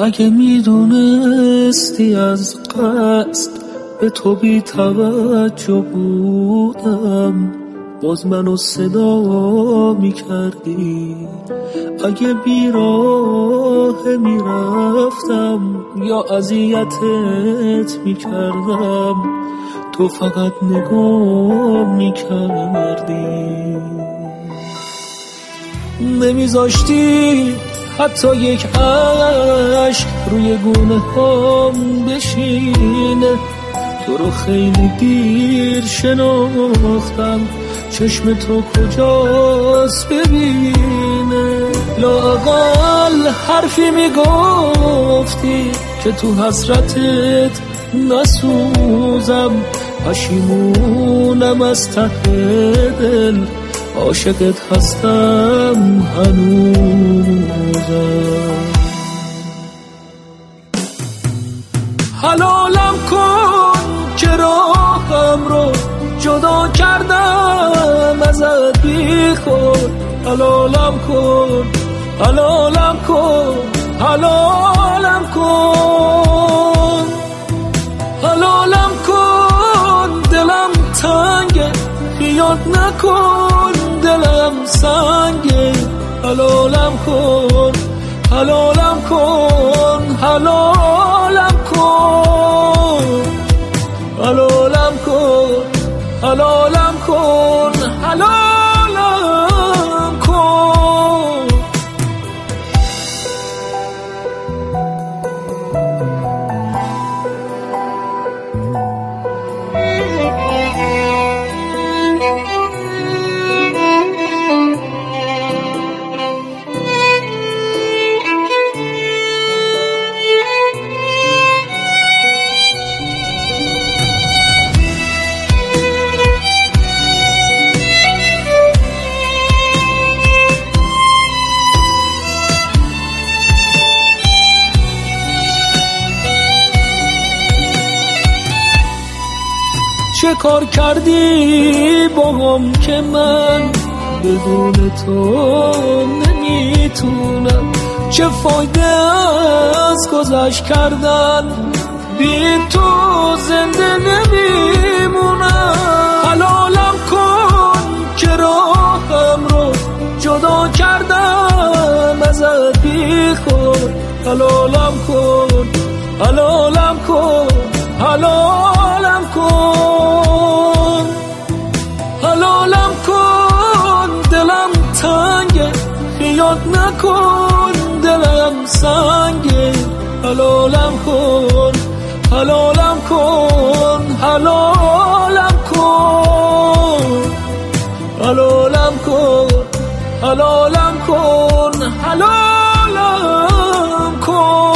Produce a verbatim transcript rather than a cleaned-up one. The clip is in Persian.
اگه میدونستی از قصد به تو بی توجه بودم باز منو صدا میکردی. اگه بیراه میرفتم یا اذیتت میکردم تو فقط نگاه میکردی. نمیذاشتی حتی یک عشق روی گونه هم بشینه. تو رو خیلی دیر شناختم، چشم تو کجاست ببینه. لااقل حرفی میگفتی که تو حسرتت نسوزم. پشیمونم از ته دل، عاشقت هستم هنوزم. حلالم کن که راهم رو جدا کردم ازت بی خود. حلالم کن، حلالم کن، حلالم کن، حلالم کن. دلم تنگه خیال نکن، دلم سنگه. حلالم کن، حلالم کن، حلالم کن، حلالم کن، حلالم کن، حلالم کن. چه کار کردی با هم که من بدون تو نمیتونم؟ چه فایده از گذشت کردن، بی تو زنده نمیمونم. حلالم کن که راهم رو جدا کردم ازت بی خود. حلالم کن، حلالم کن، حلالم کن، حلالم کن. دلم تنگه خیال نکن، دلم سنگه. حلالم کن، حلالم کن، حلالم کن، حلالم کن، حلالم کن، حلالم کن.